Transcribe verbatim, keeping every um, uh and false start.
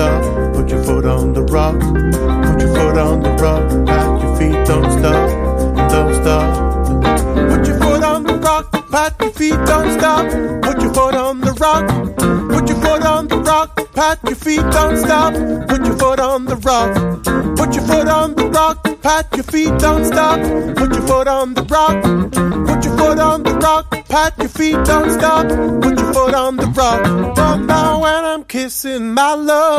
stop. Put your foot on the rock. Put your foot on the rock. Pat your feet, don't stop. Don't stop. Put your foot on the rock. Pat your feet, don't stop. Put your foot on the rock. Put your foot on the rock. Pat your feet, don't stop. Put your foot on the rock. Put your foot on the rock. Pat your feet, don't stop. Put your foot on the rock. Put your foot on the rock. Pat your feet, don't stop. Put your foot on the rock. But now when I'm kissing my love.